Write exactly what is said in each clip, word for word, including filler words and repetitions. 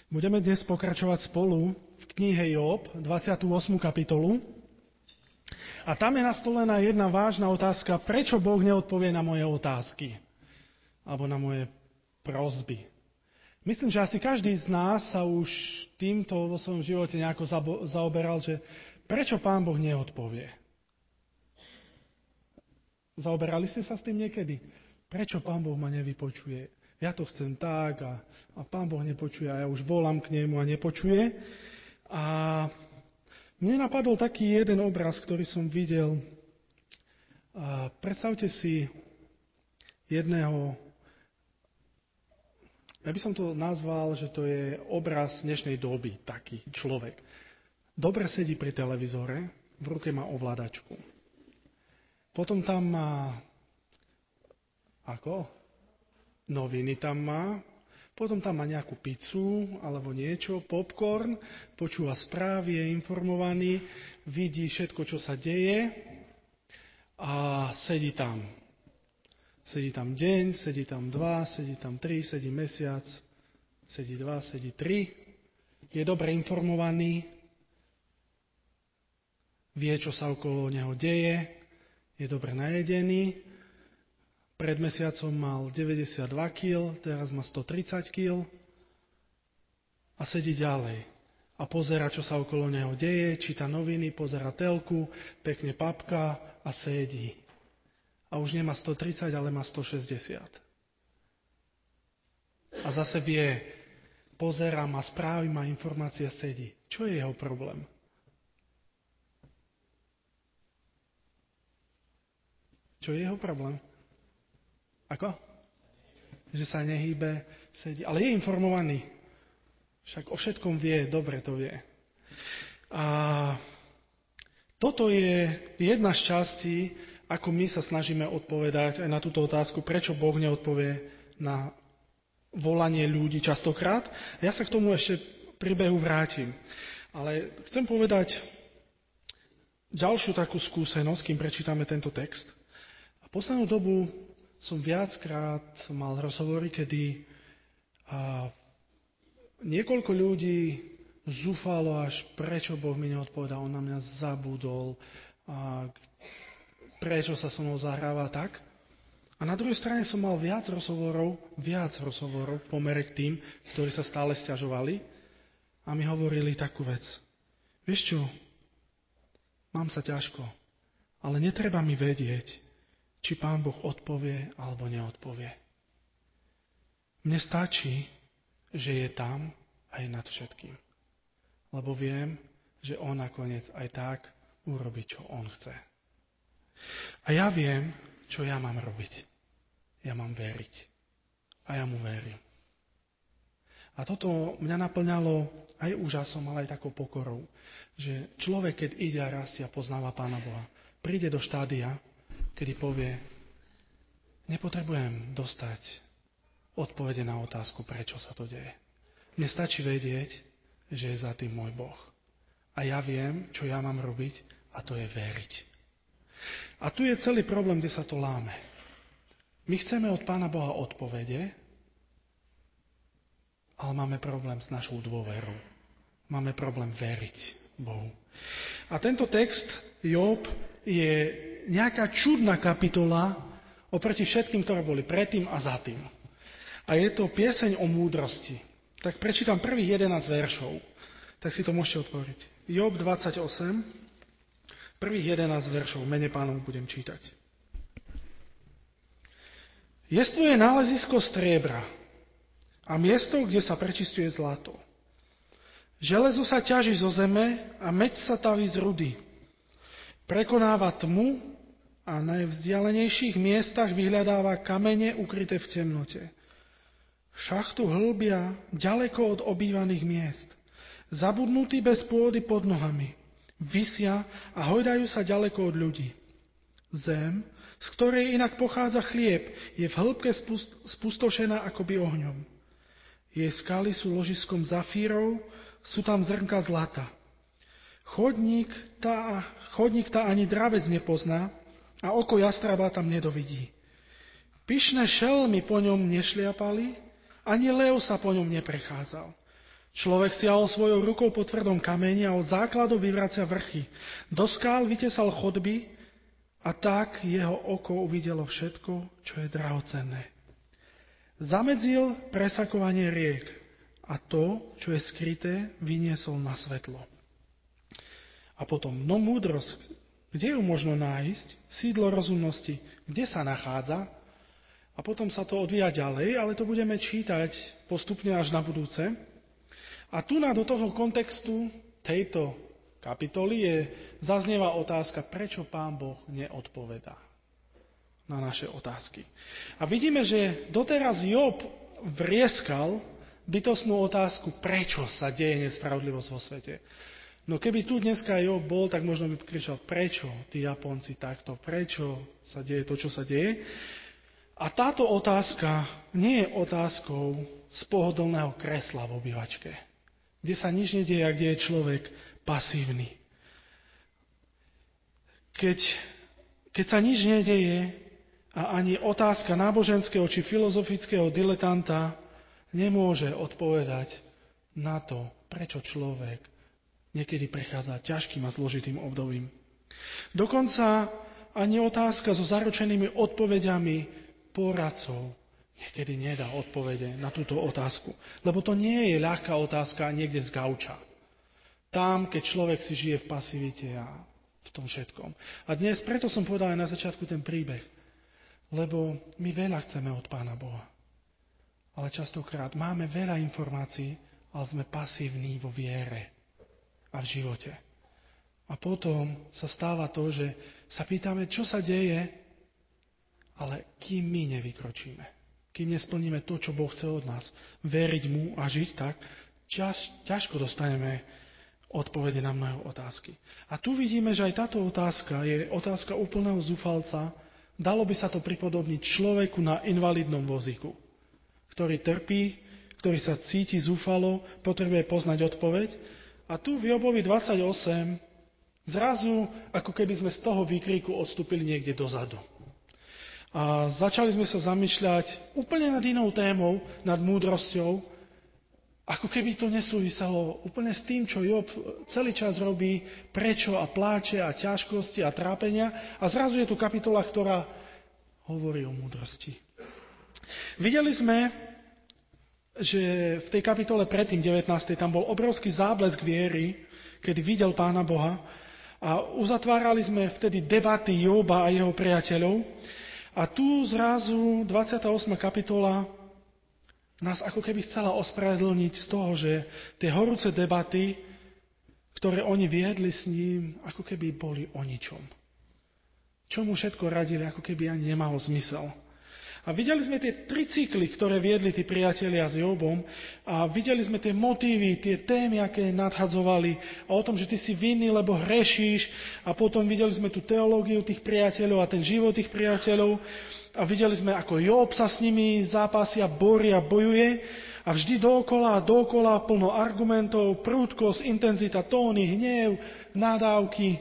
Budeme dnes pokračovať spolu v knihe Job, dvadsiatu ôsmu kapitolu. A tam je nastolená jedna vážna otázka, prečo Boh neodpovie na moje otázky alebo na moje prosby. Myslím, že asi každý z nás sa už týmto vo svojom živote nejako zaoberal, že prečo Pán Boh neodpovie. Zaoberali ste sa s tým niekedy? Prečo Pán Boh ma nevypočuje? Ja to chcem tak a, a Pán Boh nepočuje a ja už volám k nemu a nepočuje. A mne napadol taký jeden obraz, ktorý som videl. A predstavte si jedného, ja by som to nazval, že to je obraz dnešnej doby, taký človek. Dobre sedí pri televízore, v ruke má ovládačku. Potom tam má, ako? Noviny tam má, potom tam má nejakú pizzu alebo niečo, popcorn, počúva správy, je informovaný, vidí všetko, čo sa deje a sedí tam. Sedí tam deň, sedí tam dva, sedí tam tri, sedí mesiac, sedí dva, sedí tri. Je dobre informovaný, vie, čo sa okolo neho deje, je dobre najedený. Pred mesiacom mal deväťdesiatdva kíl, teraz má stotridsať kíl a sedí ďalej. A pozerá, čo sa okolo neho deje, číta noviny, pozerá telku, pekne papka a sedí. A už nemá stotridsať, ale má stošesťdesiat. A zase vie, pozerá, má správy, má informácie, sedí. Čo je jeho problém? Čo je jeho problém? Ako? Že sa nehýbe, sedí. Ale je informovaný. Však o všetkom vie, dobre to vie. A toto je jedna z častí, ako my sa snažíme odpovedať aj na túto otázku, prečo Boh neodpovie na volanie ľudí častokrát. Ja sa k tomu ešte príbehu vrátim. Ale chcem povedať ďalšiu takú skúsenosť, kým prečítame tento text. A poslednú dobu som viackrát mal rozhovory, kedy a, niekoľko ľudí zúfalo až, prečo Boh mi neodpovedal, on na mňa zabudol, a, prečo sa so mnou zahráva tak. A na druhej strane som mal viac rozhovorov, viac rozhovorov v pomere k tým, ktorí sa stále sťažovali a mi hovorili takú vec. Vieš čo, mám sa ťažko, ale netreba mi vedieť, či Pán Boh odpovie alebo neodpovie. Mne stačí, že je tam a je nad všetkým. Lebo viem, že on nakoniec aj tak urobí, čo on chce. A ja viem, čo ja mám robiť. Ja mám veriť. A ja mu verím. A toto mňa naplňalo aj úžasom, ale aj takou pokorou. Že človek, keď ide a rastie a poznáva Pána Boha, príde do štádia, kedy povie, nepotrebujem dostať odpovede na otázku, prečo sa to deje. Mne stačí vedieť, že je za tým môj Boh. A ja viem, čo ja mám robiť, a to je veriť. A tu je celý problém, kde sa to láme. My chceme od Pána Boha odpovede, ale máme problém s našou dôverou. Máme problém veriť Bohu. A tento text, Job, je nejaká čudná kapitola oproti všetkým, ktoré boli predtým a za tým. A je to pieseň o múdrosti. Tak prečítam prvých jedenásť veršov. Tak si to môžete otvoriť. Job dvadsaťosem, prvých jedenásť veršov, mene Pánov budem čítať. Jestvuje nálezisko striebra a miesto, kde sa prečistuje zlato. Železo sa ťaží zo zeme a meď sa taví z rudy. Prekonáva tmu a na najvzdialenejších miestach vyhľadáva kamene ukryté v temnote. Šachtu hlbia ďaleko od obývaných miest. Zabudnutí bez pôdy pod nohami. Visia a hojdajú sa ďaleko od ľudí. Zem, z ktorej inak pochádza chlieb, je v hĺbke spustošená akoby ohňom. Jej skaly sú ložiskom zafírov, sú tam zrnka zlata. Chodník tá, chodník tá ani dravec nepozná a oko jastraba tam nedovidí. Pyšné šelmy po ňom nešliapali, ani lev sa po ňom neprechádzal. Človek siahol svojou rukou po tvrdom kameni a od základov vyvracia vrchy. Do skál vytesal chodby a tak jeho oko uvidelo všetko, čo je drahocenné. Zamedzil presakovanie riek a to, čo je skryté, vyniesol na svetlo. A potom, no múdrosť, kde ju možno nájsť? Sídlo rozumnosti, kde sa nachádza? A potom sa to odvíja ďalej, ale to budeme čítať postupne až na budúce. A tu na do toho kontextu tejto kapitoly je, zaznieva otázka, prečo Pán Boh neodpovedá na naše otázky. A vidíme, že doteraz Job vrieskal bytostnú otázku, prečo sa deje nespravodlivosť vo svete. No keby tu dneska Job bol, tak možno by kričal, prečo tí Japonci takto, prečo sa deje to, čo sa deje. A táto otázka nie je otázkou z pohodlného kresla v obývačke, kde sa nič nedieje a kde je človek pasívny. Keď, keď sa nič nedieje a ani otázka náboženského či filozofického diletanta nemôže odpovedať na to, prečo človek niekedy prechádza ťažkým a zložitým obdobím. Dokonca ani otázka so zaručenými odpovediami poradcov niekedy nedá odpovede na túto otázku. Lebo to nie je ľahká otázka niekde z gauča. Tam, keď človek si žije v pasivite a v tom všetkom. A dnes, preto som povedal aj na začiatku ten príbeh. Lebo my veľa chceme od Pána Boha. Ale častokrát máme veľa informácií, ale sme pasívni vo viere a v živote. A potom sa stáva to, že sa pýtame, čo sa deje, ale kým my nevykročíme, kým nesplníme to, čo Boh chce od nás, veriť mu a žiť tak, ťaž, ťažko dostaneme odpovede na mnohé otázky. A tu vidíme, že aj táto otázka je otázka úplného zúfalca. Dalo by sa to pripodobniť človeku na invalidnom vozíku, ktorý trpí, ktorý sa cíti zúfalo, potrebuje poznať odpoveď. A tu v Jobovi dvadsaťosem zrazu, ako keby sme z toho výkriku odstúpili niekde dozadu. A začali sme sa zamýšľať úplne nad inou témou, nad múdrosťou, ako keby to nesúviselo úplne s tým, čo Job celý čas robí, prečo a pláče a ťažkosti a trápenia. A zrazu je tu kapitola, ktorá hovorí o múdrosti. Videli sme, že v tej kapitole predtým, devätnástej, tam bol obrovský záblesk viery, kedy videl Pána Boha. A uzatvárali sme vtedy debaty Joba a jeho priateľov. A tu zrazu dvadsiata ôsma kapitola nás ako keby chcela ospravedlniť z toho, že tie horúce debaty, ktoré oni viedli s ním, ako keby boli o ničom. Čo mu všetko radili, ako keby ani nemalo zmysel. A videli sme tie tri cykly, ktoré viedli tí priatelia s Jobom a videli sme tie motívy, tie témy, aké nadhadzovali a o tom, že ty si vinný, lebo hrešíš a potom videli sme tú teológiu tých priateľov a ten život tých priateľov a videli sme, ako Job sa s nimi zápasia, borí a bojuje a vždy dookola a dookola plno argumentov, prúdkosť, intenzita, tóny, hnev, nadávky.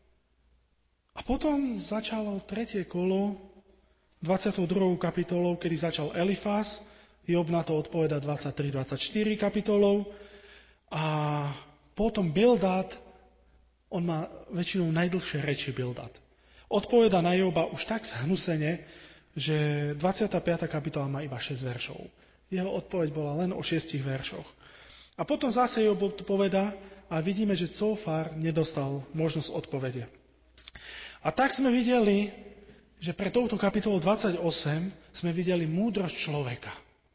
A potom začalo tretie kolo dvadsiatou druhou kapitolou, kedy začal Elifaz, Job na to odpoveda dvadsaťtri dvadsaťštyri kapitolou a potom Bildad, on má väčšinou najdlhšie reči Bildad. Odpoveda na Joba už tak zhnusene, že dvadsiata piata kapitola má iba šesť veršov. Jeho odpoveď bola len o šiestich veršoch. A potom zase Job odpoveda a vidíme, že Cófar nedostal možnosť odpovede. A tak sme videli, že pre touto kapitolu dvadsaťosem sme videli múdrosť človeka.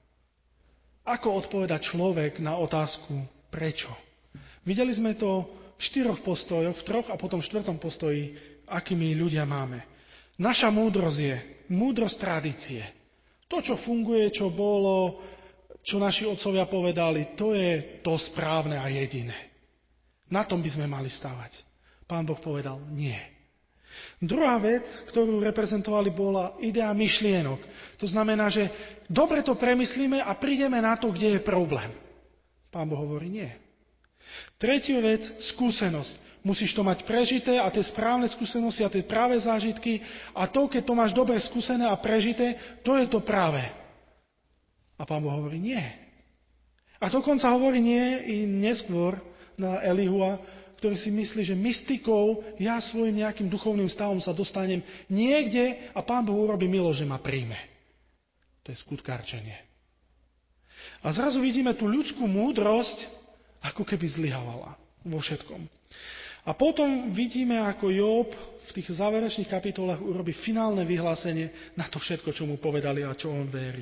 Ako odpoveda človek na otázku prečo? Videli sme to v štyroch postojoch, v troch a potom v štvrtom postoji, akými ľudia máme. Naša múdrosť je múdrosť tradície. To, čo funguje, čo bolo, čo naši otcovia povedali, to je to správne a jediné. Na tom by sme mali stavať. Pán Boh povedal nie. Druhá vec, ktorú reprezentovali, bola idea myšlienok. To znamená, že dobre to premyslíme a prídeme na to, kde je problém. Pán Boh hovorí nie. Tretia vec, skúsenosť. Musíš to mať prežité a tie správne skúsenosti a tie práve zážitky a to, keď to máš dobre skúsené a prežité, to je to práve. A Pán Boh hovorí nie. A dokonca hovorí nie i neskôr na Elihua, ktorý si myslí, že mystikou ja svojim nejakým duchovným stavom sa dostanem niekde a Pán Boh urobí milo, že ma príjme. To je skutkárčenie. A zrazu vidíme tú ľudskú múdrosť, ako keby zlyhávala vo všetkom. A potom vidíme, ako Job v tých záverečných kapitolách urobí finálne vyhlásenie na to všetko, čo mu povedali a čo on verí.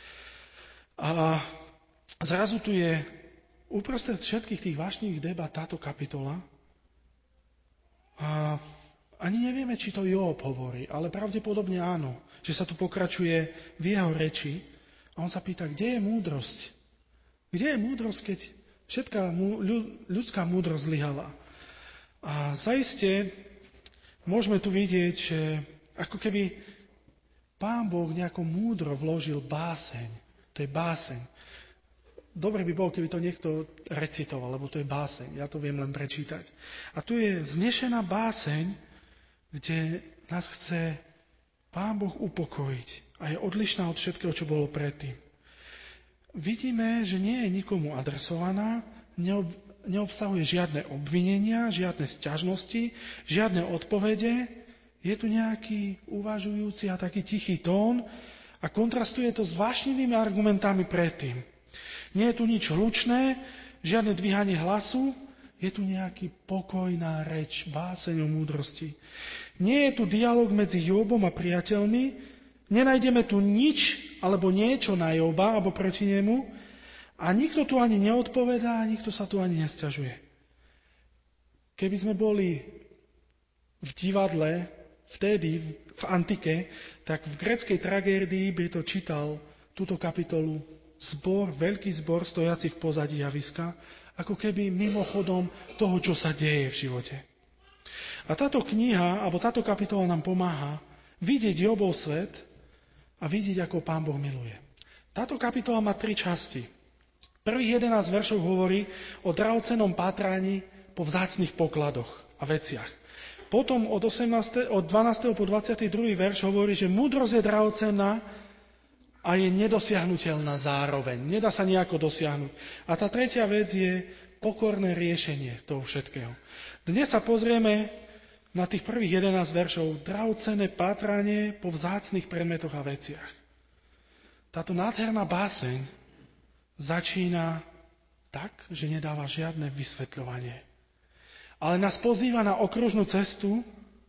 A zrazu tu je uprostred všetkých tých vášnivých debat táto kapitola a ani nevieme, či to Job hovorí, ale pravdepodobne áno, že sa tu pokračuje v jeho reči a on sa pýta, kde je múdrosť? Kde je múdrosť, keď všetká ľudská múdrosť zlyhala? A zaiste môžeme tu vidieť, že ako keby Pán Boh nejako múdro vložil báseň. To je báseň. Dobre by bolo, keby to niekto recitoval, lebo to je báseň. Ja to viem len prečítať. A tu je vznešená báseň, kde nás chce Pán Boh upokojiť. A je odlišná od všetkého, čo bolo predtým. Vidíme, že nie je nikomu adresovaná, neob, neobsahuje žiadne obvinenia, žiadne sťažnosti, žiadne odpovede. Je tu nejaký uvažujúci a taký tichý tón a kontrastuje to s vášnivými argumentami predtým. Nie je tu nič hlučné, žiadne dvíhanie hlasu, je tu nejaký pokojná reč, báseň o múdrosti. Nie je tu dialog medzi Jobom a priateľmi, nenájdeme tu nič alebo niečo na Joba alebo proti nemu a nikto tu ani neodpovedá, nikto sa tu ani nesťažuje. Keby sme boli v divadle vtedy, v antike, tak v gréckej tragédii by to čítal túto kapitolu zbor, veľký zbor stojaci v pozadí javiska, ako keby mimochodom toho, čo sa deje v živote. A táto kniha, alebo táto kapitola nám pomáha vidieť Jobov svet a vidieť, ako Pán Boh miluje. Táto kapitola má tri časti. Prvých jedenásť veršov hovorí o drahocennom pátraní po vzácnych pokladoch a veciach. Potom od, osemnásteho, od dvanásteho po dvadsiaty druhý verš hovorí, že múdrosť je drahocenná a je nedosiahnuteľná zároveň. Nedá sa nejako dosiahnuť. A tá tretia vec je pokorné riešenie toho všetkého. Dnes sa pozrieme na tých prvých jedenásť veršov drahocenné pátranie po vzácnych predmetoch a veciach. Táto nádherná báseň začína tak, že nedáva žiadne vysvetľovanie. Ale nás pozýva na okružnú cestu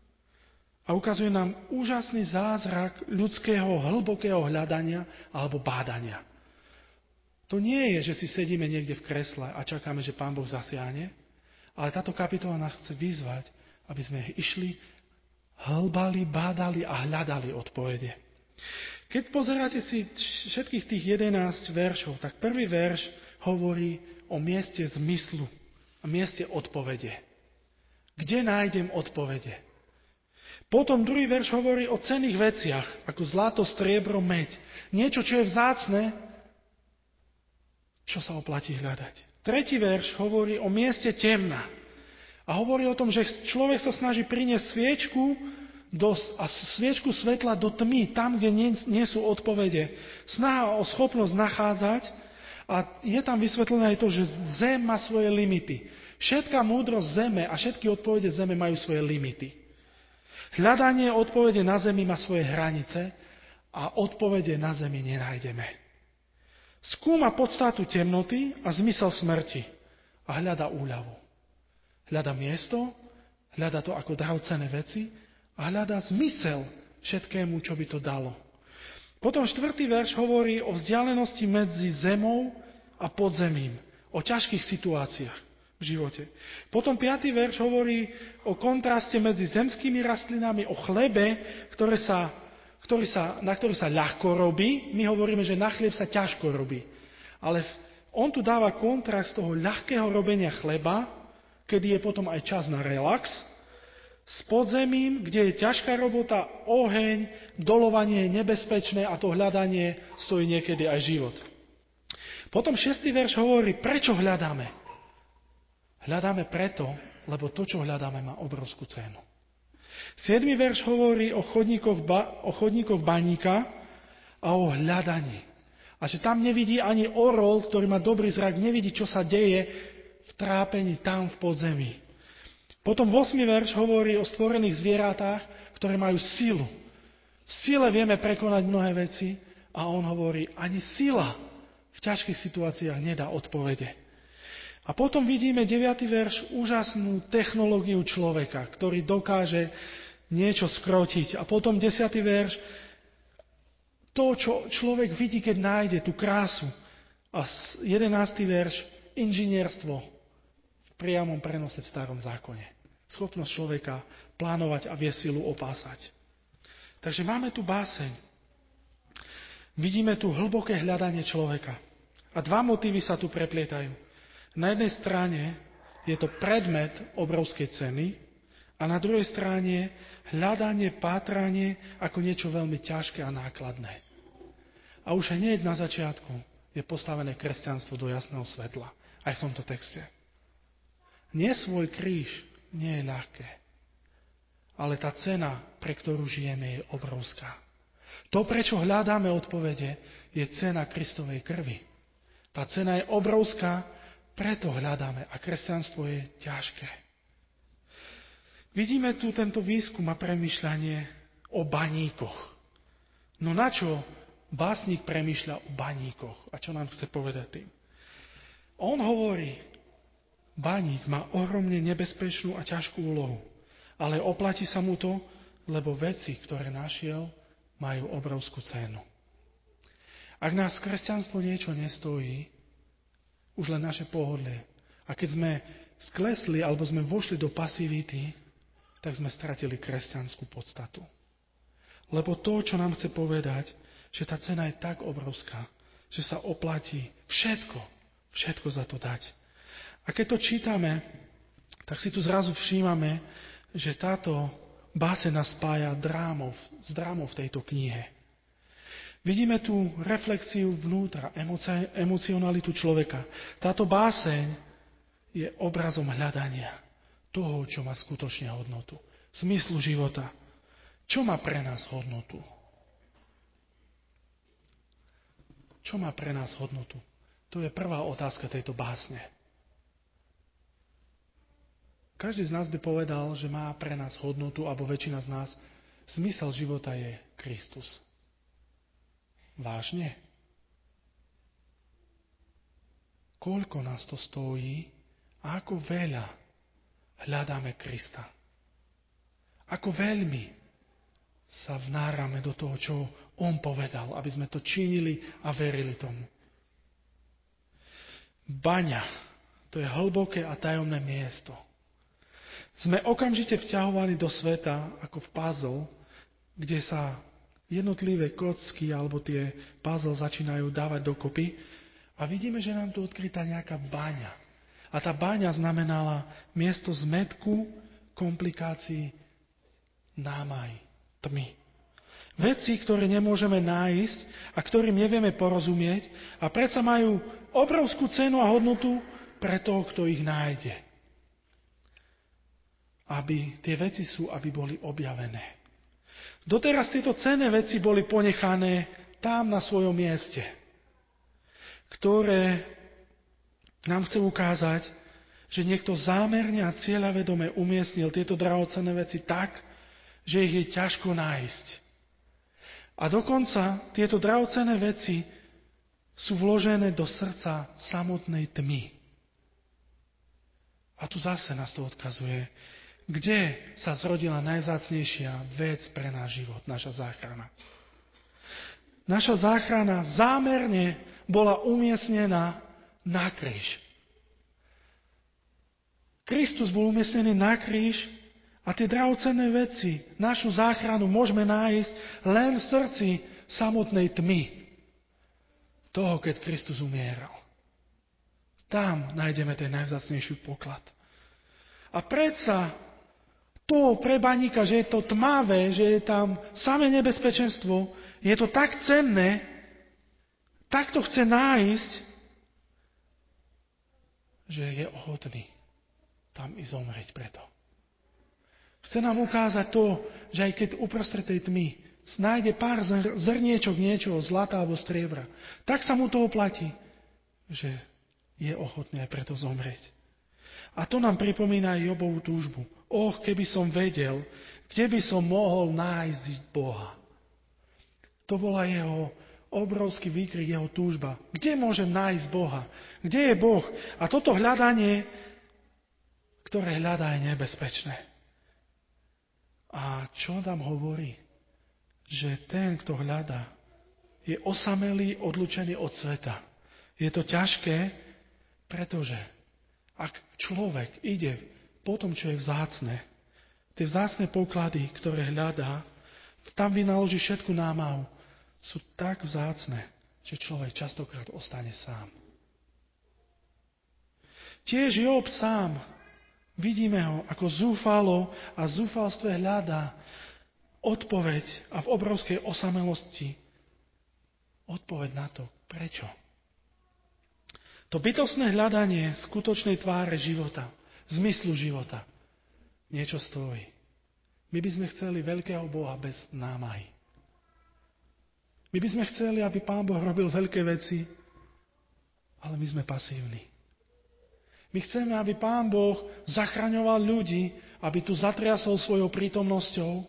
a ukazuje nám úžasný zázrak ľudského hlbokého hľadania alebo bádania. To nie je, že si sedíme niekde v kresle a čakáme, že Pán Boh zasiahne, ale táto kapitola nás chce vyzvať, aby sme išli, hlbali, bádali a hľadali odpovede. Keď pozeráte si všetkých tých jedenásť veršov, tak prvý verš hovorí o mieste zmyslu a mieste odpovede. Kde nájdem odpovede? Potom druhý verš hovorí o cenných veciach, ako zlato, striebro, meď. Niečo, čo je vzácne, čo sa oplatí hľadať. Tretí verš hovorí o mieste temna. A hovorí o tom, že človek sa snaží priniesť sviečku do, a sviečku svetla do tmy, tam, kde nie, nie sú odpovede. Snaha o schopnosť nachádzať a je tam vysvetlené aj to, že zem má svoje limity. Všetká múdrosť zeme a všetky odpovede zeme majú svoje limity. Hľadanie odpovede na zemi má svoje hranice a odpovede na zemi nenájdeme. Skúma podstatu temnoty a zmysel smrti a hľada úľavu. Hľada miesto, hľada to ako drahocenné veci a hľada zmysel všetkému, čo by to dalo. Potom štvrtý verš hovorí o vzdialenosti medzi zemou a podzemím, o ťažkých situáciách v živote. Potom piaty verš hovorí o kontraste medzi zemskými rastlinami, o chlebe, ktoré sa, ktorý sa, na ktorý sa ľahko robí. My hovoríme, že na chlieb sa ťažko robí. Ale on tu dáva kontrast toho ľahkého robenia chleba, kedy je potom aj čas na relax, s podzemím, kde je ťažká robota, oheň, dolovanie je nebezpečné a to hľadanie stojí niekedy aj život. Potom šiestý verš hovorí, prečo hľadáme. Hľadáme preto, lebo to, čo hľadáme, má obrovskú cenu. Siedmy verš hovorí o chodníkoch, ba, o chodníkoch baníka a o hľadaní. A že tam nevidí ani orol, ktorý má dobrý zrak, nevidí, čo sa deje v trápení tam v podzemí. Potom ôsmy verš hovorí o stvorených zvieratách, ktoré majú silu. V sile vieme prekonať mnohé veci a on hovorí, ani sila v ťažkých situáciách nedá odpovede. A potom vidíme deviaty verš, úžasnú technológiu človeka, ktorý dokáže niečo skrotiť. A potom desiaty verš, to, čo človek vidí, keď nájde tú krásu. A jedenásty verš, inžinierstvo v priamom prenose v starom zákone. Schopnosť človeka plánovať a vie silu opásať. Takže máme tu báseň. Vidíme tu hlboké hľadanie človeka. A dva motívy sa tu preplietajú. Na jednej strane je to predmet obrovskej ceny a na druhej strane hľadanie, pátranie ako niečo veľmi ťažké a nákladné. A už hneď na začiatku je postavené kresťanstvo do jasného svetla. Aj v tomto texte. Nie svoj kríž nie je ľahké, ale tá cena, pre ktorú žijeme, je obrovská. To, prečo hľadáme odpovede, je cena Kristovej krvi. Tá cena je obrovská, preto hľadáme a kresťanstvo je ťažké. Vidíme tu tento výskum a premýšľanie o baníkoch. No na čo básnik premýšľa o baníkoch? A čo nám chce povedať tým? On hovorí, baník má ohromne nebezpečnú a ťažkú úlohu, ale oplatí sa mu to, lebo veci, ktoré našiel, majú obrovskú cenu. Ak nás kresťanstvo niečo nestojí, už len naše pohodlie. A keď sme sklesli alebo sme vošli do pasivity, tak sme stratili kresťanskú podstatu. Lebo to, čo nám chce povedať, že tá cena je tak obrovská, že sa oplatí všetko, všetko za to dať. A keď to čítame, tak si tu zrazu všímame, že táto báseň nás spája drámov, s drámou v tejto knihe. Vidíme tu reflexiu vnútra, emoci- emocionalitu človeka. Táto báseň je obrazom hľadania toho, čo má skutočne hodnotu. Smyslu života. Čo má pre nás hodnotu? Čo má pre nás hodnotu? To je prvá otázka tejto básne. Každý z nás by povedal, že má pre nás hodnotu, alebo väčšina z nás, zmysel života je Kristus. Vážne? Koľko nás to stojí a ako veľa hľadáme Krista? Ako veľmi sa vnárame do toho, čo on povedal, aby sme to činili a verili tomu. Baňa, to je hlboké a tajomné miesto. Sme okamžite vťahovaní do sveta ako v puzzle, kde sa jednotlivé kocky alebo tie puzzle začínajú dávať dokopy a vidíme, že nám tu odkrytá nejaká baňa. A tá baňa znamenala miesto zmätku, komplikácií, námaj, tmy. Veci, ktoré nemôžeme nájsť a ktorým nevieme porozumieť a predsa majú obrovskú cenu a hodnotu pre toho, kto ich nájde. Aby tie veci sú, aby boli objavené. Doteraz tieto cenné veci boli ponechané tam na svojom mieste, ktoré nám chce ukázať, že niekto zámerne a cieľavedome umiestnil tieto drahocenné veci tak, že ich je ťažko nájsť. A dokonca tieto drahocenné veci sú vložené do srdca samotnej tmy. A tu zase nás to odkazuje, kde sa zrodila najvzácnejšia vec pre náš život, naša záchrana. Naša záchrana zámerne bola umiestnená na kríž. Kristus bol umiestnený na kríž a tie drahocenné veci, našu záchranu môžeme nájsť len v srdci samotnej tmy. Toho, keď Kristus umieral. Tam nájdeme ten najvzácnejší poklad. A predsa to pre baníka, že je to tmavé, že je tam samé nebezpečenstvo, je to tak cenné, tak to chce nájsť, že je ochotný tam i zomrieť preto. Chce nám ukázať to, že aj keď uprostred tej tmy nájde pár zr- zrniečok niečoho, zlata alebo striebra, tak sa mu to oplatí, že je ochotný aj preto zomrieť. A to nám pripomína aj Jobovú túžbu. Och, keby som vedel, kde by som mohol nájsť Boha. To bola jeho obrovský výkrik, jeho túžba. Kde môžem nájsť Boha? Kde je Boh? A toto hľadanie, ktoré hľadá, je nebezpečné. A čo nám hovorí? Že ten, kto hľadá, je osamelý, odlučený od sveta. Je to ťažké, pretože ak človek ide po tom, čo je vzácne, tie vzácne poklady, ktoré hľadá, tam vynaloží všetku námahu, sú tak vzácne, že človek častokrát ostane sám. Tiež Job sám, vidíme ho, ako zúfalo a zúfalstve hľadá odpoveď a v obrovskej osamelosti odpoveď na to, prečo. To bytostné hľadanie skutočnej tváre života, zmyslu života, niečo stojí. My by sme chceli veľkého Boha bez námahy. My by sme chceli, aby Pán Boh robil veľké veci, ale my sme pasívni. My chceme, aby Pán Boh zachraňoval ľudí, aby tu zatriasol svojou prítomnosťou,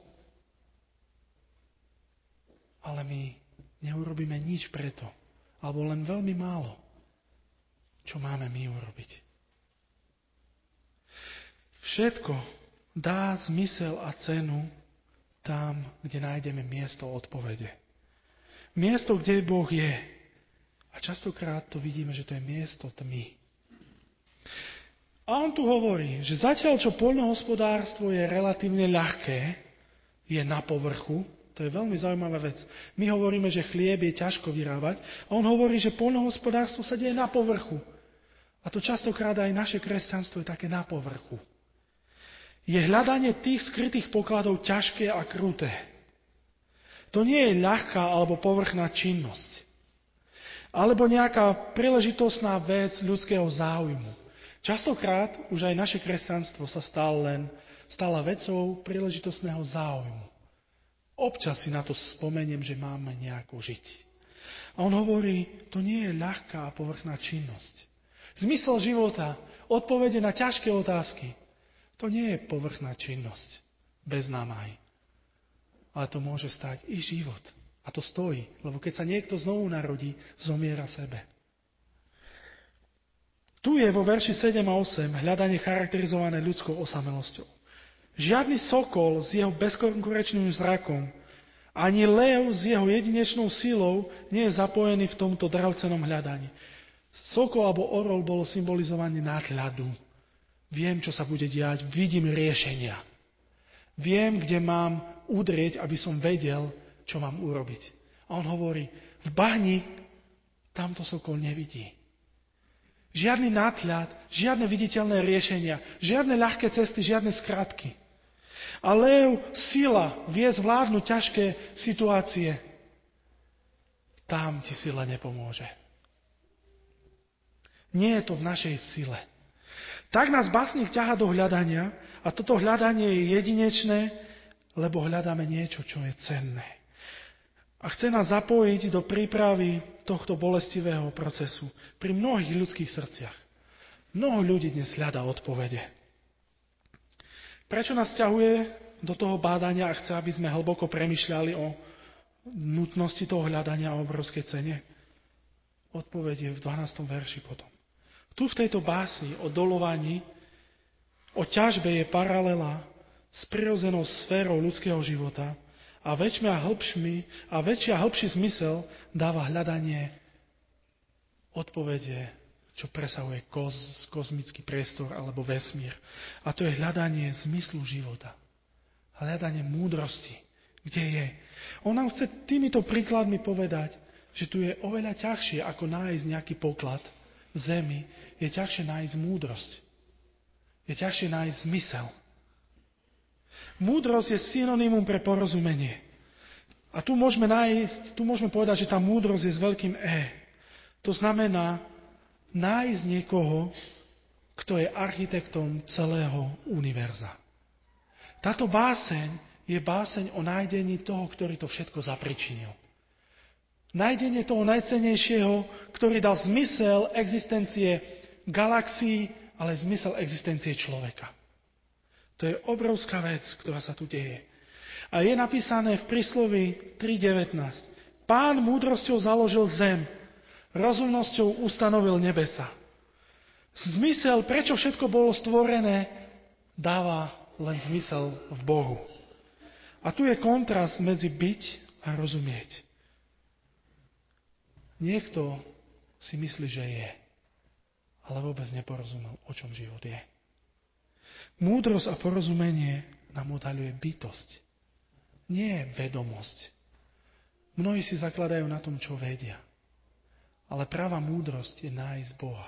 ale my neurobíme nič preto, alebo len veľmi málo, čo máme my urobiť. Všetko dá zmysel a cenu tam, kde nájdeme miesto odpovede. Miesto, kde Boh je. A častokrát to vidíme, že to je miesto tmy. A on tu hovorí, že zatiaľ, čo poľnohospodárstvo je relatívne ľahké, je na povrchu, to je veľmi zaujímavá vec. My hovoríme, že chlieb je ťažko vyrábať, a on hovorí, že poľnohospodárstvo sa deje na povrchu. A to častokrát aj naše kresťanstvo je také na povrchu. Je hľadanie tých skrytých pokladov ťažké a kruté. To nie je ľahká alebo povrchná činnosť. Alebo nejaká príležitostná vec ľudského záujmu. Častokrát už aj naše kresťanstvo sa stalo len, stala vecou príležitostného záujmu. Občas si na to spomeniem, že máme nejako žiť. A on hovorí, to nie je ľahká a povrchná činnosť. Zmysel života, odpovede na ťažké otázky, to nie je povrchná činnosť, bez námahy. Ale to môže stať i život. A to stojí, lebo keď sa niekto znovu narodí, zomiera sebe. Tu je vo verši sedem a osem hľadanie charakterizované ľudskou osamelosťou. Žiadny sokol s jeho bezkonkurenčným zrakom, ani lev s jeho jedinečnou silou nie je zapojený v tomto drahocennom hľadaní. Sokol alebo orol bolo symbolizované nadhľadu. Viem, čo sa bude diať, vidím riešenia. Viem, kde mám udrieť, aby som vedel, čo mám urobiť. A on hovorí, v bahni tamto sokol nevidí. Žiadny nadhľad, žiadne viditeľné riešenia, žiadne ľahké cesty, žiadne skratky. A lev, sila, vie zvládnuť ťažké situácie. Tam ti sila nepomôže. Nie je to v našej sile. Tak nás básnik ťaha do hľadania a toto hľadanie je jedinečné, lebo hľadáme niečo, čo je cenné. A chce nás zapojiť do prípravy tohto bolestivého procesu pri mnohých ľudských srdciach. Mnoho ľudí dnes hľadá odpovede. Prečo nás ťahuje do toho bádania a chce, aby sme hlboko premýšľali o nutnosti toho hľadania a obrovskej cene? Odpoveď je v dvanástom verši potom. Tu v tejto básni o doľovaní, o ťažbe je paralela s prirodzenou sférou ľudského života a väčšia a hĺbší, a väčší a hĺbší zmysel dáva hľadanie odpovede, čo presahuje koz, kozmický priestor alebo vesmír. A to je hľadanie zmyslu života. Hľadanie múdrosti. Kde je? On nám chce týmito príkladmi povedať, že tu je oveľa ťažšie, ako nájsť nejaký poklad v zemi. Je ťažšie nájsť múdrosť. Je ťažšie nájsť zmysel. Múdrosť je synonymum pre porozumenie. A tu môžeme nájsť, tu môžeme povedať, že tá múdrosť je s veľkým E. To znamená nájsť niekoho, kto je architektom celého univerza. Táto báseň je báseň o nájdení toho, ktorý to všetko zapričinil. Nájdenie toho najcennejšieho, ktorý dal zmysel existencie galaxií, ale zmysel existencie človeka. To je obrovská vec, ktorá sa tu deje. A je napísané v prísloví tri devätnásť. Pán múdrosťou založil zem, rozumnosťou ustanovil nebesa. Zmysel, prečo všetko bolo stvorené, dáva len zmysel v Bohu. A tu je kontrast medzi byť a rozumieť. Niekto si myslí, že je, ale vôbec neporozumel, o čom život je. Múdrosť a porozumenie nám odhaľuje bytosť, nie vedomosť. Mnohí si zakladajú na tom, čo vedia. Ale práva múdrosť je nájsť Boha.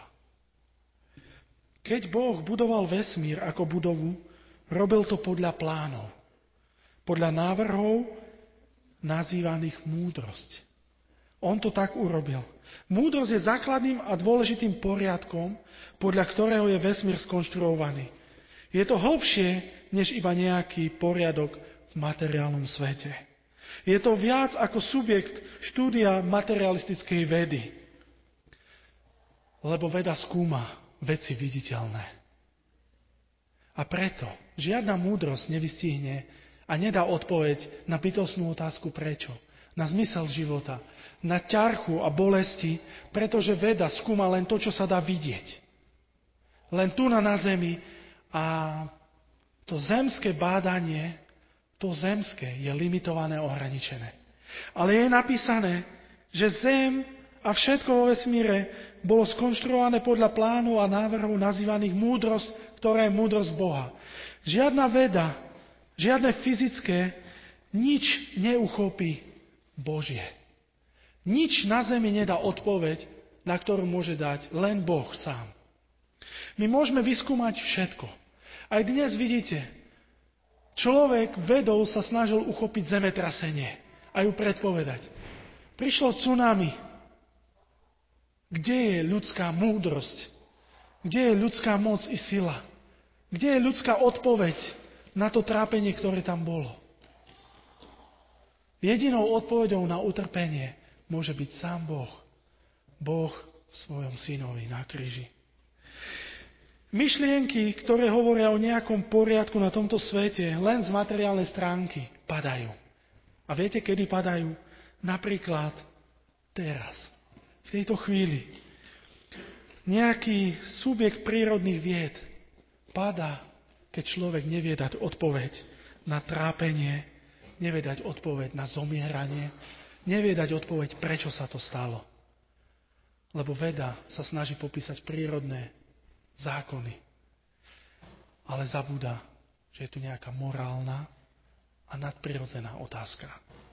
Keď Boh budoval vesmír ako budovu, robil to podľa plánov. Podľa návrhov nazývaných múdrosť. On to tak urobil. Múdrosť je základným a dôležitým poriadkom, podľa ktorého je vesmír skonštruovaný. Je to hlbšie, než iba nejaký poriadok v materiálnom svete. Je to viac ako subjekt štúdia materialistickej vedy. Lebo veda skúma veci viditeľné. A preto žiadna múdrosť nevystihne a nedá odpoveď na bytostnú otázku prečo, na zmysel života, na ťarchu a bolesti, pretože veda skúma len to, čo sa dá vidieť. Len tu na, na zemi a to zemské bádanie, to zemské je limitované a ohraničené. Ale je napísané, že zem a všetko vo vesmíre bolo skonštruované podľa plánov a návrhov nazývaných múdrosť, ktorá je múdrosť Boha. Žiadna veda, žiadne fyzické, nič neuchopí Božie. Nič na zemi nedá odpoveď, na ktorú môže dať len Boh sám. My môžeme vyskúmať všetko. Aj dnes vidíte, človek vedou sa snažil uchopiť zemetrasenie a ju predpovedať. Prišlo tsunami. Kde je ľudská múdrosť? Kde je ľudská moc i sila? Kde je ľudská odpoveď na to trápenie, ktoré tam bolo? Jedinou odpoveďou na utrpenie môže byť sám Boh. Boh v svojom synovi na kríži. Myšlienky, ktoré hovoria o nejakom poriadku na tomto svete, len z materiálnej stránky padajú. A viete, kedy padajú? Napríklad teraz, v tejto chvíli. Nejaký subjekt prírodných vied padá, keď človek nevie dať odpoveď na trápenie, nevie dať odpoveď na zomieranie, nevie dať odpoveď, prečo sa to stalo. Lebo veda sa snaží popísať prírodné zákony. Ale zabúda, že je tu nejaká morálna a nadprirodzená otázka.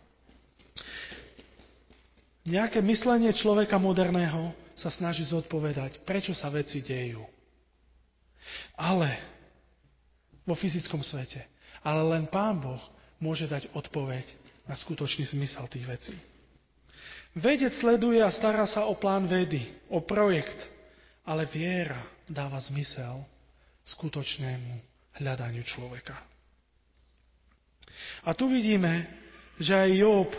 Nejaké myslenie človeka moderného sa snaží zodpovedať, prečo sa veci dejú. Ale vo fyzickom svete. Ale len Pán Boh môže dať odpoveď na skutočný zmysel tých vecí. Vedec sleduje a stará sa o plán vedy, o projekt, ale viera dáva zmysel skutočnému hľadaniu človeka. A tu vidíme, že aj Job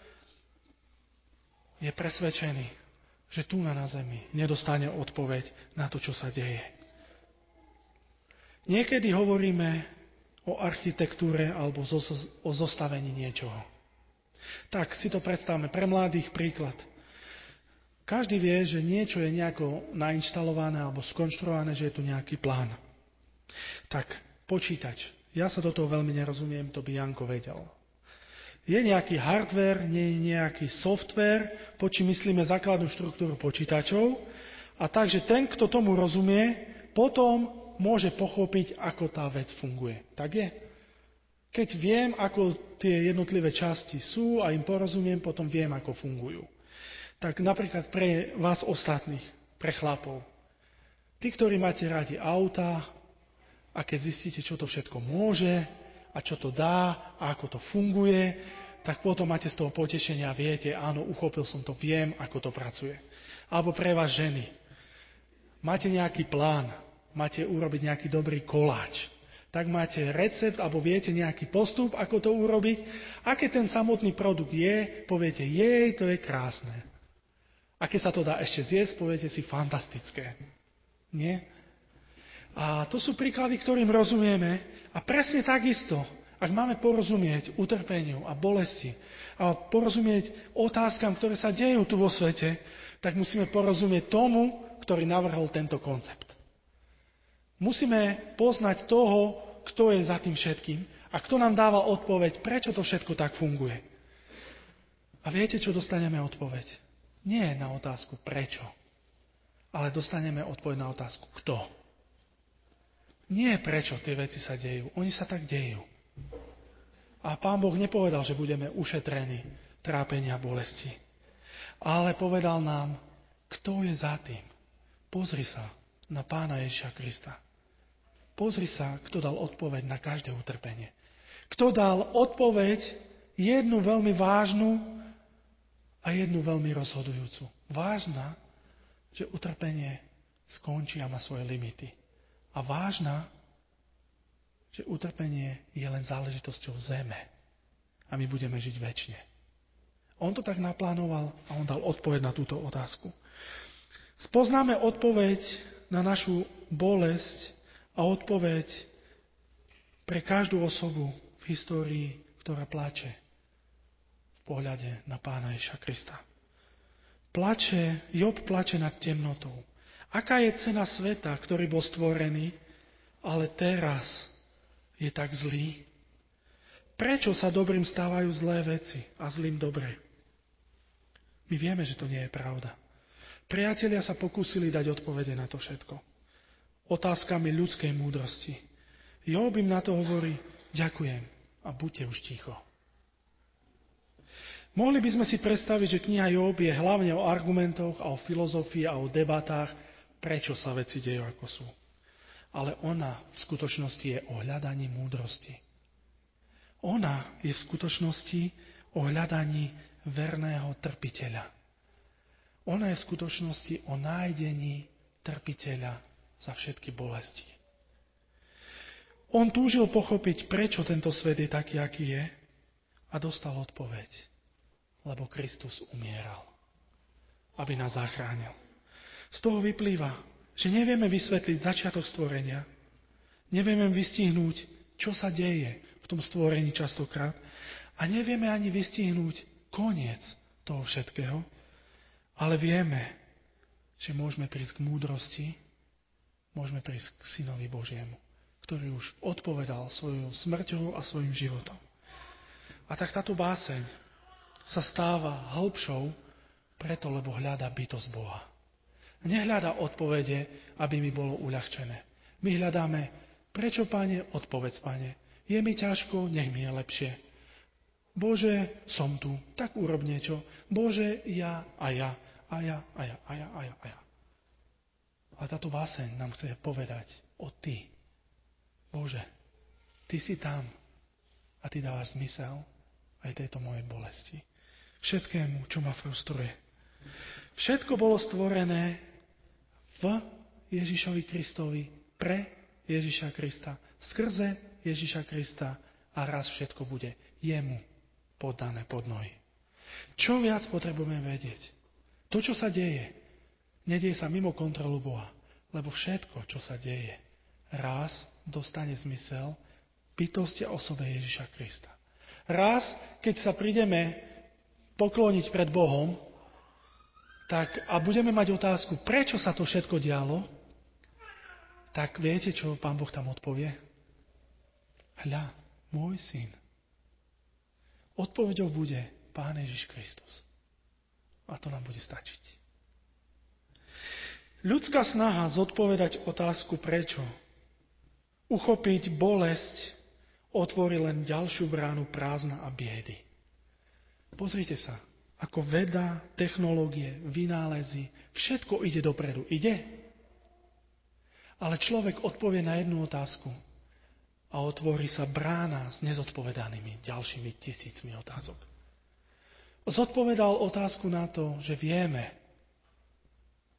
je presvedčený, že tu na zemi nedostane odpoveď na to, čo sa deje. Niekedy hovoríme o architektúre alebo o zostavení niečoho. Tak si to predstavme. Pre mladých príklad. Každý vie, že niečo je nejako nainštalované alebo skonštruované, že je tu nejaký plán. Tak, počítač. Ja sa do toho veľmi nerozumiem, to by Janko vedel. Je nejaký hardware, nie je nejaký software, po čím myslíme základnú štruktúru počítačov, a takže ten, kto tomu rozumie, potom môže pochopiť, ako tá vec funguje. Tak je? Keď viem, ako tie jednotlivé časti sú a im porozumiem, potom viem, ako fungujú. Tak napríklad pre vás ostatných, pre chlapov. Tí, ktorí máte radi auta a keď zistíte, čo to všetko môže a čo to dá a ako to funguje, tak potom máte z toho potešenia a viete, áno, uchopil som to, viem, ako to pracuje. Alebo pre vás ženy. Máte nejaký plán, máte urobiť nejaký dobrý koláč. tak máte recept alebo viete nejaký postup, ako to urobiť. A keď ten samotný produkt je, poviete, jej, to je krásne. A keď sa to dá ešte zjesť, poviete si, fantastické. Nie? A to sú príklady, ktorým rozumieme. A presne takisto, ak máme porozumieť utrpeniu a bolesti a porozumieť otázkam, ktoré sa dejú tu vo svete, tak musíme porozumieť tomu, ktorý navrhol tento koncept. Musíme poznať toho, kto je za tým všetkým a kto nám dáva odpoveď, prečo to všetko tak funguje. A viete, čo dostaneme odpoveď? Nie na otázku prečo, ale dostaneme odpoveď na otázku kto. Nie prečo tie veci sa dejú, oni sa tak dejú. A Pán Boh nepovedal, že budeme ušetrení trápenia a bolesti, ale povedal nám, kto je za tým. Pozri sa na Pána Ježiša Krista. Pozri sa, kto dal odpoveď na každé utrpenie. Kto dal odpoveď jednu veľmi vážnu a jednu veľmi rozhodujúcu. Vážna, že utrpenie skončí a má svoje limity. A vážna, že utrpenie je len záležitosťou zeme a my budeme žiť večne. On to tak naplánoval a on dal odpoveď na túto otázku. Spoznáme odpoveď na našu bolesť a odpoveď pre každú osobu v histórii, ktorá plače v pohľade na Pána Ježiša Krista. Plače, Job plače nad temnotou. Aká je cena sveta, ktorý bol stvorený, ale teraz je tak zlý? Prečo sa dobrým stávajú zlé veci a zlým dobre? My vieme, že to nie je pravda. Priatelia sa pokúsili dať odpovede na to všetko. Otázkami ľudskej múdrosti. Job im na to hovorí, ďakujem a buďte už ticho. Mohli by sme si predstaviť, že kniha Job je hlavne o argumentoch a o filozofii a o debatách, prečo sa veci dejú ako sú. Ale ona v skutočnosti je o hľadaní múdrosti. Ona je v skutočnosti o hľadaní verného trpiteľa. Ona je v skutočnosti o nájdení trpiteľa za všetky bolesti. On túžil pochopiť, prečo tento svet je taký, aký je, a dostal odpoveď. Lebo Kristus umieral, aby nás zachránil. Z toho vyplýva, že nevieme vysvetliť začiatok stvorenia, nevieme vystihnúť, čo sa deje v tom stvorení častokrát a nevieme ani vystihnúť koniec toho všetkého, ale vieme, že môžeme prísť k múdrosti, môžeme prísť k Synovi Božiemu, ktorý už odpovedal svojou smrťou a svojim životom. A tak táto báseň sa stáva hlbšou preto, lebo hľadá bytosť Boha. Nehľadá odpovede, aby mi bolo uľahčené. My hľadáme, prečo, Pane, odpovedz, Pane. Je mi ťažko, nech mi je lepšie. Bože, som tu, tak urob niečo. Bože, ja a ja, a ja, a ja, a ja, a ja, a ja. A táto báseň nám chce povedať o Ty. Bože, Ty si tam a Ty dávaš zmysel aj tejto mojej bolesti. Všetkému, čo ma frustruje. Všetko bolo stvorené v Ježišovi Kristovi, pre Ježiša Krista, skrze Ježiša Krista a raz všetko bude jemu poddané pod nohy. Čo viac potrebujeme vedieť? To, čo sa deje, nedieje sa mimo kontrolu Boha, lebo všetko, čo sa deje, raz dostane zmysel bytosti a osobe Ježiša Krista. Raz, keď sa prídeme pokloniť pred Bohom, tak a budeme mať otázku, prečo sa to všetko dialo, tak viete, čo Pán Boh tam odpovie? Hľa, môj syn. Odpoveďou bude Pán Ježiš Kristus. A to nám bude stačiť. Ľudská snaha zodpovedať otázku prečo, uchopiť bolesť, otvorí len ďalšiu bránu prázdna a biedy. Pozrite sa, ako veda, technológie, vynálezy, všetko ide dopredu. Ide? Ale človek odpovie na jednu otázku a otvorí sa brána s nezodpovedanými ďalšími tisícmi otázok. Zodpovedal otázku na to, že vieme,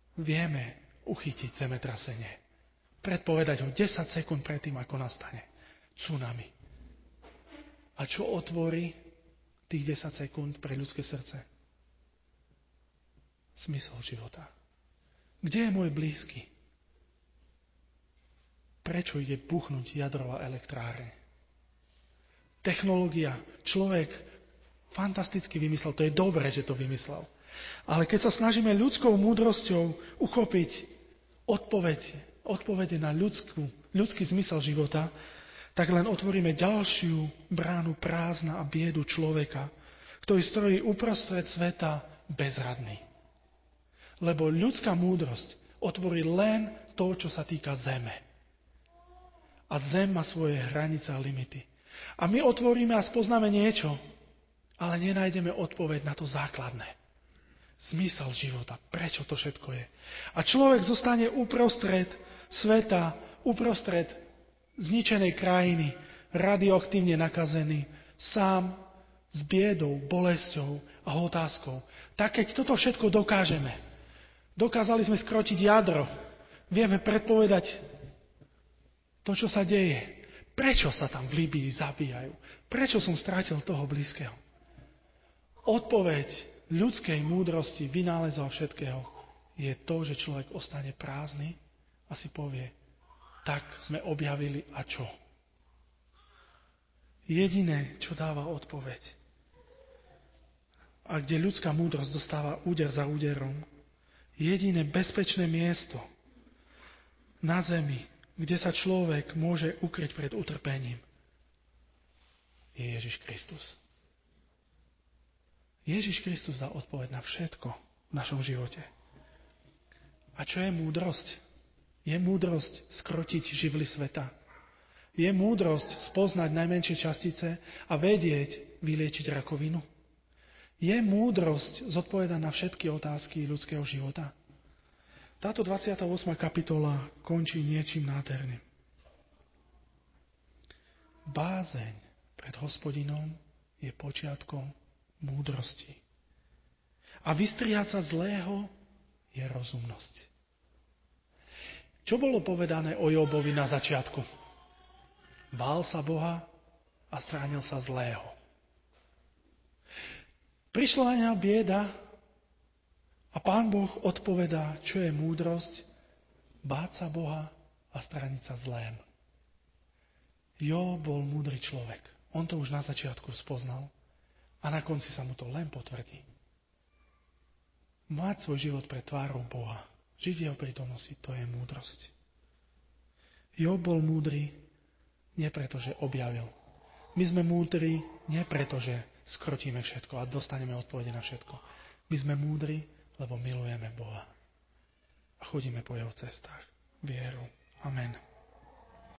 vieme uchytiť zemetrasenie. Predpovedať ho desať sekúnd predtým, ako nastane. tsunami. A čo otvorí tých desať sekúnd pre ľudské srdce? Smysl života. Kde je môj blízky? Prečo ide buchnúť jadrová elektráreň? Technológia, človek fantasticky vymyslel, to je dobré, že to vymyslel. Ale keď sa snažíme ľudskou múdrosťou uchopiť odpovede, odpovede na ľudskú, ľudský zmysel života, tak len otvoríme ďalšiu bránu prázdna a biedu človeka, ktorý stojí uprostred sveta bezradný. Lebo ľudská múdrosť otvorí len to, čo sa týka zeme. A zem má svoje hranice a limity. A my otvoríme a spoznáme niečo, ale nenájdeme odpoveď na to základné. Zmysel života, prečo to všetko je. A človek zostane uprostred sveta, uprostred zničenej krajiny, radioaktívne nakazený, sám, s biedou, bolesťou a otázkou. Tak keď toto všetko dokážeme, dokázali sme skrotiť jadro, vieme predpovedať to, čo sa deje. Prečo sa tam v Líbii zabíjajú? Prečo som strátil toho blízkeho? Odpoveď ľudskej múdrosti, vynálezov všetkého je to, že človek ostane prázdny a si povie, tak sme objavili a čo? Jediné, čo dáva odpoveď a kde ľudská múdrosť dostáva úder za úderom, jediné bezpečné miesto na zemi, kde sa človek môže ukryť pred utrpením, je Ježiš Kristus. Ježiš Kristus dá odpoveď na všetko v našom živote. A čo je múdrosť? Je múdrosť skrotiť živly sveta. Je múdrosť spoznať najmenšie častice a vedieť vyliečiť rakovinu. Je múdrosť zodpovedať na všetky otázky ľudského života. Táto dvadsiata ôsma kapitola končí niečím nádherným. Bázeň pred Hospodinom je počiatkom múdrosti. A vystriať sa zlého je rozumnosť. Čo bolo povedané o Jobovi na začiatku? Bál sa Boha a stránil sa zlého. Prišla na neho bieda a Pán Boh odpovedá, čo je múdrosť, báť sa Boha a strániť sa zlém. Job bol múdry človek. On to už na začiatku spoznal a na konci sa mu to len potvrdí. Mať svoj život pre tvárou Boha, žiť v jeho prítomnosti, to je múdrosť. Job bol múdry nie preto, že objavil. My sme múdri nie preto, že skrotíme všetko a dostaneme odpovede na všetko. My sme múdri, lebo milujeme Boha a chodíme po jeho cestách vierou. Amen.